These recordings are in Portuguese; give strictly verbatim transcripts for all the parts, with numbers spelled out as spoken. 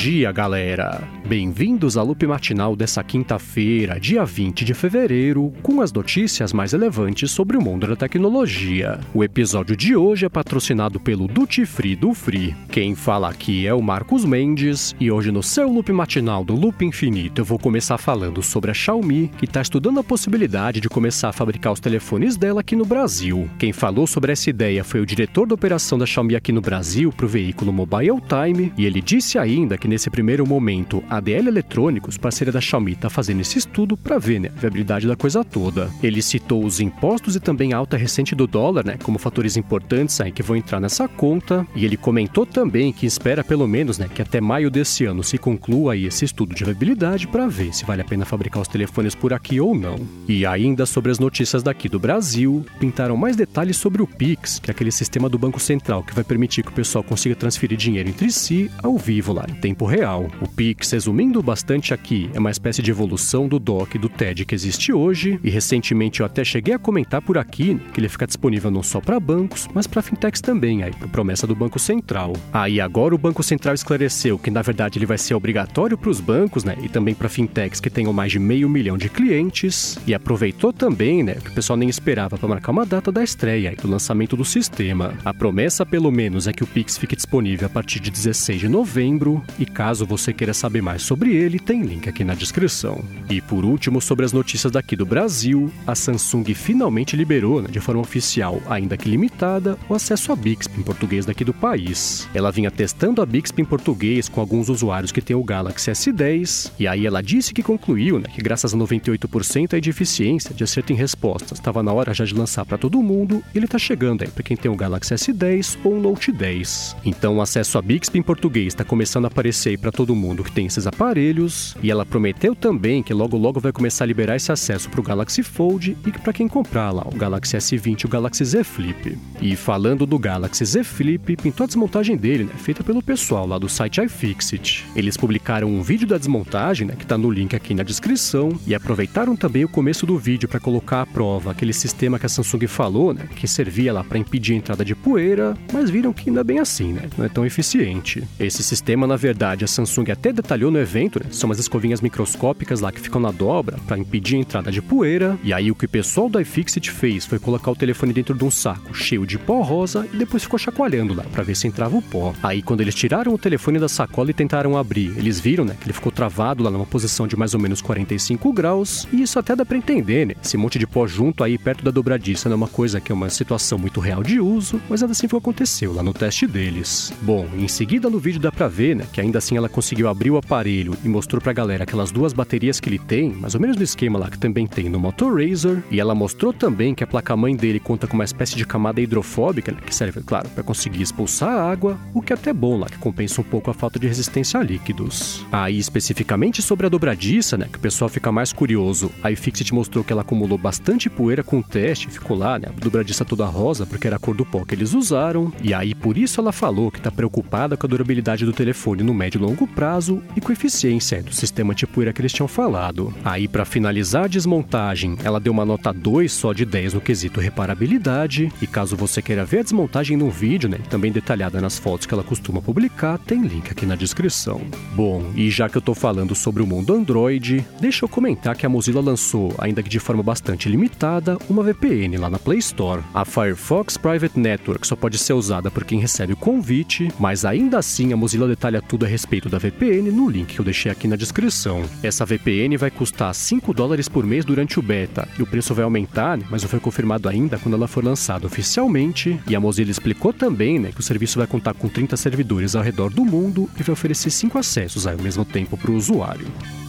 dia, galera! Bem-vindos à Loop Matinal dessa quinta-feira, dia vinte de fevereiro, com as notícias mais relevantes sobre o mundo da tecnologia. O episódio de hoje é patrocinado pelo Duty Free do Free. Quem fala aqui é o Marcos Mendes, e hoje no seu Loop Matinal do Loop Infinito eu vou começar falando sobre a Xiaomi, que está estudando a possibilidade de começar a fabricar os telefones dela aqui no Brasil. Quem falou sobre essa ideia foi o diretor da operação da Xiaomi aqui no Brasil para o veículo Mobile Time, e ele disse ainda que nesse primeiro momento a A D L Eletrônicos, parceira da Xiaomi, está fazendo esse estudo para ver, né, a viabilidade da coisa toda. Ele citou os impostos e também a alta recente do dólar, né, como fatores importantes aí que vão entrar nessa conta, e ele comentou também que espera pelo menos, né, que até maio desse ano se conclua aí esse estudo de viabilidade para ver se vale a pena fabricar os telefones por aqui ou não. E ainda sobre as notícias daqui do Brasil, pintaram mais detalhes sobre o Pix, que é aquele sistema do Banco Central que vai permitir que o pessoal consiga transferir dinheiro entre si ao vivo lá, em tempo real. O Pix, resumindo bastante aqui, é uma espécie de evolução do D O C e do T E D que existe hoje, e recentemente eu até cheguei a comentar por aqui que ele fica disponível não só para bancos, mas para fintechs também, aí, por promessa do Banco Central. Aí ah, agora o Banco Central esclareceu que na verdade ele vai ser obrigatório para os bancos, né, e também para fintechs que tenham mais de meio milhão de clientes, e aproveitou também, né, que o pessoal nem esperava para marcar uma data da estreia aí, do lançamento do sistema. A promessa pelo menos é que o Pix fique disponível a partir de dezesseis de novembro, e caso você queira saber mais sobre ele, tem link aqui na descrição. E por último, sobre as notícias daqui do Brasil, a Samsung finalmente liberou, né, de forma oficial, ainda que limitada, o acesso a Bixby em português daqui do país. Ela vinha testando a Bixby em português com alguns usuários que têm o Galaxy S dez, e aí ela disse que concluiu, né, que graças a noventa e oito por cento aí de eficiência de acerto em respostas, estava na hora já de lançar para todo mundo, e ele está chegando aí para quem tem o Galaxy S dez ou o Note dez. Então o acesso a Bixby em português está começando a aparecer aí para todo mundo que tem esses aparelhos, e ela prometeu também que logo logo vai começar a liberar esse acesso para o Galaxy Fold e para quem comprar lá o Galaxy S vinte e o Galaxy Z Flip. E falando do Galaxy Z Flip, pintou a desmontagem dele, né, feita pelo pessoal lá do site iFixit. Eles publicaram um vídeo da desmontagem, né, que está no link aqui na descrição, e aproveitaram também o começo do vídeo para colocar à prova aquele sistema que a Samsung falou, né, que servia lá para impedir a entrada de poeira, mas viram que ainda bem assim, né, não é tão eficiente. Esse sistema, na verdade, a Samsung até detalhou no evento, né, são umas escovinhas microscópicas lá que ficam na dobra para impedir a entrada de poeira, e aí o que o pessoal da iFixit fez foi colocar o telefone dentro de um saco cheio de pó rosa e depois ficou chacoalhando lá para ver se entrava o pó. Aí quando eles tiraram o telefone da sacola e tentaram abrir, eles viram, né, que ele ficou travado lá numa posição de mais ou menos quarenta e cinco graus, e isso até dá para entender, né, esse monte de pó junto aí perto da dobradiça não é uma coisa que é uma situação muito real de uso, mas ainda assim foi o que aconteceu lá no teste deles. Bom, em seguida no vídeo dá pra ver, né, que ainda assim ela conseguiu abrir o aparelho e mostrou pra galera aquelas duas baterias que ele tem, mais ou menos no esquema lá que também tem no Moto Razr, e ela mostrou também que a placa-mãe dele conta com uma espécie de camada hidrofóbica, né, que serve, claro, para conseguir expulsar a água, o que é até bom lá, que compensa um pouco a falta de resistência a líquidos. Aí, especificamente sobre a dobradiça, né, que o pessoal fica mais curioso, a iFixit mostrou que ela acumulou bastante poeira com o teste, ficou lá, né, a dobradiça toda rosa, porque era a cor do pó que eles usaram, e aí por isso ela falou que tá preocupada com a durabilidade do telefone no médio e longo prazo e com a eficiência do sistema anti-poeira que eles tinham falado. Aí, para finalizar a desmontagem, ela deu uma nota dois só de dez no quesito reparabilidade, e caso você queira ver a desmontagem no vídeo, né, também detalhada nas fotos que ela costuma publicar, tem link aqui na descrição. Bom, e já que eu tô falando sobre o mundo Android, deixa eu comentar que a Mozilla lançou, ainda que de forma bastante limitada, uma V P N lá na Play Store. A Firefox Private Network só pode ser usada por quem recebe o convite, mas ainda assim a Mozilla detalha tudo a respeito da V P N no link que eu deixei aqui na descrição. Essa V P N vai custar cinco dólares por mês durante o beta, e o preço vai aumentar, né, mas não foi confirmado ainda quando ela for lançada oficialmente, e a Mozilla explicou também, né, que o serviço vai contar com trinta servidores ao redor do mundo e vai oferecer cinco acessos ao mesmo tempo para o usuário.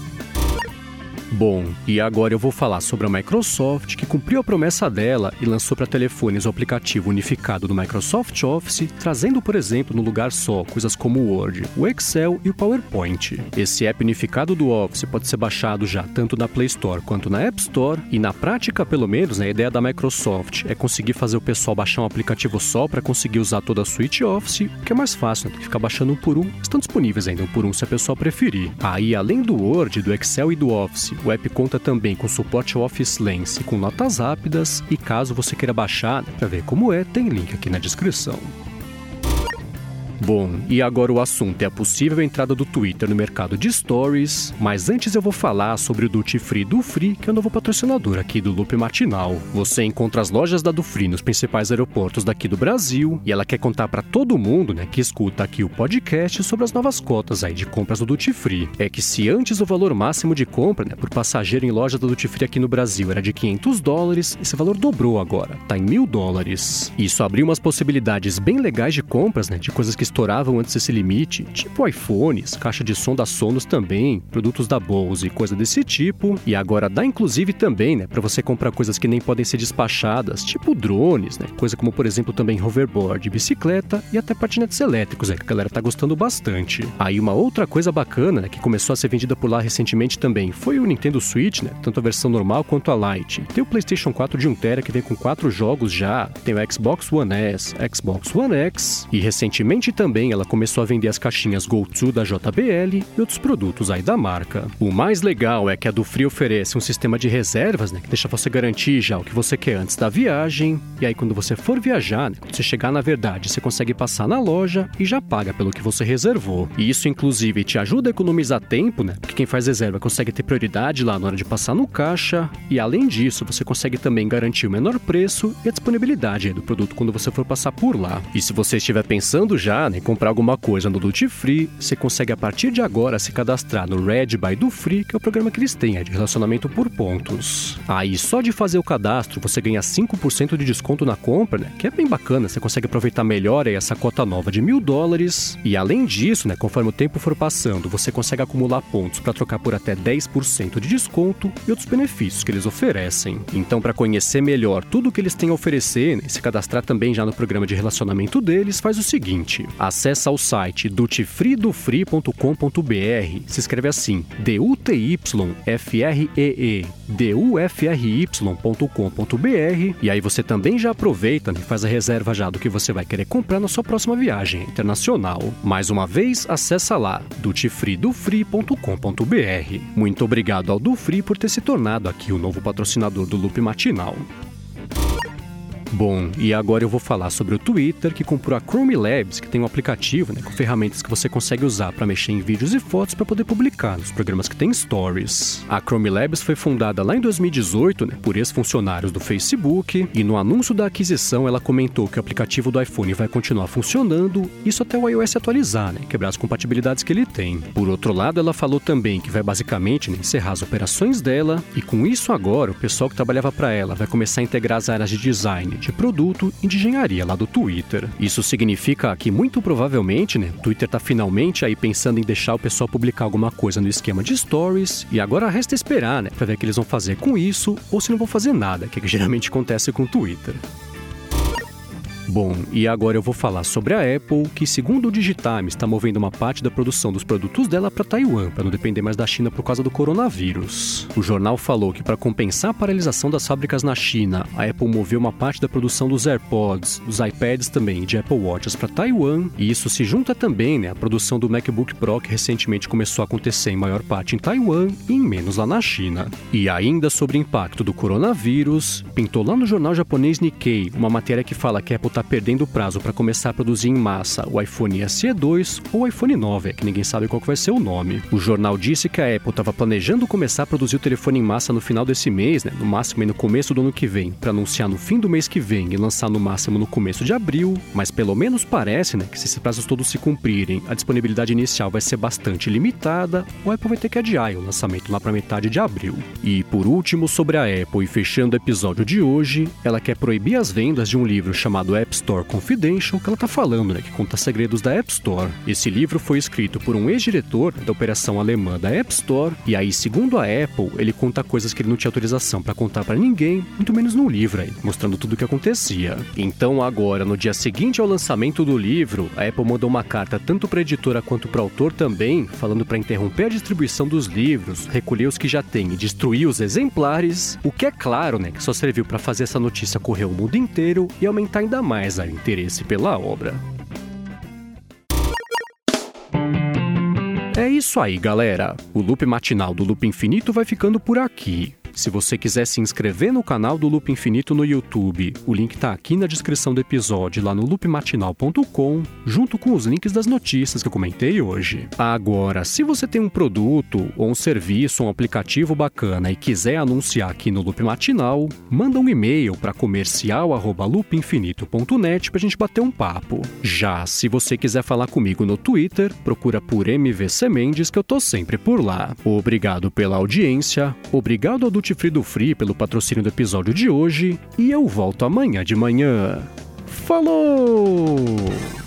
Bom, e agora eu vou falar sobre a Microsoft, que cumpriu a promessa dela e lançou para telefones o aplicativo unificado do Microsoft Office, trazendo, por exemplo, no lugar só coisas como o Word, o Excel e o PowerPoint. Esse app unificado do Office pode ser baixado já tanto na Play Store quanto na App Store, e na prática, pelo menos, né, a ideia da Microsoft é conseguir fazer o pessoal baixar um aplicativo só para conseguir usar toda a suite Office, que é mais fácil, né, do que ficar baixando um por um. Estão disponíveis ainda um por um se a pessoa preferir. Aí, além do Word, do Excel e do Office, o app conta também com suporte ao Office Lens com notas rápidas, e caso você queira baixar, né, para ver como é, tem link aqui na descrição. Bom, e agora o assunto é a possível entrada do Twitter no mercado de Stories, mas antes eu vou falar sobre o Duty Free do Free, que é o novo patrocinador aqui do Loop Matinal. Você encontra as lojas da Dufree nos principais aeroportos daqui do Brasil, e ela quer contar para todo mundo, né, que escuta aqui o podcast sobre as novas cotas aí de compras do Duty Free. É que se antes o valor máximo de compra, né, por passageiro em loja da Duty Free aqui no Brasil era de quinhentos dólares, esse valor dobrou agora, tá em mil dólares. Isso abriu umas possibilidades bem legais de compras, né, de coisas que estouravam antes desse limite, tipo iPhones, caixa de som da Sonos também, produtos da Bose e coisa desse tipo. E agora dá inclusive também, né, para você comprar coisas que nem podem ser despachadas, tipo drones, né, coisa como por exemplo também hoverboard, bicicleta e até patinetes elétricos, né, que a galera tá gostando bastante. Aí uma outra coisa bacana, né, que começou a ser vendida por lá recentemente também foi o Nintendo Switch, né, tanto a versão normal quanto a Lite. Tem o PlayStation quatro de um tera que vem com quatro jogos já, tem o Xbox One S, Xbox One X e recentemente também ela começou a vender as caixinhas Go To da J B L e outros produtos aí da marca. O mais legal é que a Dufree oferece um sistema de reservas, né, que deixa você garantir já o que você quer antes da viagem, e aí quando você for viajar, né, quando você chegar na verdade, você consegue passar na loja e já paga pelo que você reservou. E isso inclusive te ajuda a economizar tempo, né, porque quem faz reserva consegue ter prioridade lá na hora de passar no caixa, e além disso você consegue também garantir o menor preço e a disponibilidade aí do produto quando você for passar por lá. E se você estiver pensando já, né, em comprar alguma coisa no Duty Free, você consegue a partir de agora se cadastrar no Red by Dufree, que é o programa que eles têm, é de relacionamento por pontos. Aí só de fazer o cadastro você ganha cinco por cento de desconto na compra, né, que é bem bacana, você consegue aproveitar melhor aí essa cota nova de mil dólares. E além disso, né, conforme o tempo for passando, você consegue acumular pontos para trocar por até dez por cento de desconto e outros benefícios que eles oferecem. Então, para conhecer melhor tudo o que eles têm a oferecer, né, e se cadastrar também já no programa de relacionamento deles, faz o seguinte: acessa o site duty free dufree ponto com ponto b r, se escreve assim, D U T Y F R E E D U F R Y ponto com ponto b r, e aí você também já aproveita, né, e faz a reserva já do que você vai querer comprar na sua próxima viagem internacional. Mais uma vez, acessa lá, duty free dufree ponto com ponto b r. Muito obrigado ao Dufree por ter se tornado aqui o novo patrocinador do Loop Matinal. Bom, e agora eu vou falar sobre o Twitter, que comprou a Chrome Labs, que tem um aplicativo, né, com ferramentas que você consegue usar para mexer em vídeos e fotos para poder publicar nos programas que tem Stories. A Chrome Labs foi fundada lá em dois mil e dezoito, né, por ex-funcionários do Facebook, e no anúncio da aquisição ela comentou que o aplicativo do iPhone vai continuar funcionando, isso até o iOS atualizar, né, quebrar as compatibilidades que ele tem. Por outro lado, ela falou também que vai basicamente, né, encerrar as operações dela, e com isso agora o pessoal que trabalhava para ela vai começar a integrar as áreas de design, de produto e de engenharia lá do Twitter. Isso significa que muito provavelmente, né, o Twitter tá finalmente aí pensando em deixar o pessoal publicar alguma coisa no esquema de Stories, e agora resta esperar, né, pra ver o que eles vão fazer com isso, ou se não vão fazer nada, que é que geralmente acontece com o Twitter. Bom, e agora eu vou falar sobre a Apple, que segundo o Digitimes está movendo uma parte da produção dos produtos dela para Taiwan, para não depender mais da China por causa do coronavírus. O jornal falou que para compensar a paralisação das fábricas na China, a Apple moveu uma parte da produção dos AirPods, dos iPads também, de Apple Watches para Taiwan, e isso se junta também, né, à produção do MacBook Pro, que recentemente começou a acontecer em maior parte em Taiwan e em menos lá na China. E ainda sobre o impacto do coronavírus, pintou lá no jornal japonês Nikkei uma matéria que fala que a Apple está perdendo o prazo para começar a produzir em massa o iPhone S E dois ou o iPhone nove, é que ninguém sabe qual que vai ser o nome. O jornal disse que a Apple estava planejando começar a produzir o telefone em massa no final desse mês, né, no máximo no começo do ano que vem, para anunciar no fim do mês que vem e lançar no máximo no começo de abril, mas pelo menos parece, né, que se esses prazos todos se cumprirem, a disponibilidade inicial vai ser bastante limitada, o Apple vai ter que adiar o lançamento lá para metade de abril. E por último, sobre a Apple e fechando o episódio de hoje, ela quer proibir as vendas de um livro chamado App Store Confidential, que ela tá falando, né, que conta segredos da App Store. Esse livro foi escrito por um ex-diretor da operação alemã da App Store, e aí, segundo a Apple, ele conta coisas que ele não tinha autorização para contar para ninguém, muito menos num livro aí, mostrando tudo o que acontecia. Então agora, no dia seguinte ao lançamento do livro, a Apple mandou uma carta tanto para a editora quanto para o autor também, falando para interromper a distribuição dos livros, recolher os que já tem e destruir os exemplares, o que é claro, né, que só serviu para fazer essa notícia correr o mundo inteiro e aumentar ainda mais o interesse pela obra. É isso aí, galera. O Loop Matinal do Loop Infinito vai ficando por aqui. Se você quiser se inscrever no canal do Loop Infinito no YouTube, o link está aqui na descrição do episódio, lá no loop matinal ponto com, junto com os links das notícias que eu comentei hoje. Agora, se você tem um produto, ou um serviço, um aplicativo bacana e quiser anunciar aqui no Loop Matinal, manda um e-mail para comercial arroba loop infinito ponto net para a gente bater um papo. Já se você quiser falar comigo no Twitter, procura por M V C Mendes que eu tô sempre por lá. Obrigado pela audiência, obrigado ao Duty Free do Free pelo patrocínio do episódio de hoje e eu volto amanhã de manhã. Falou!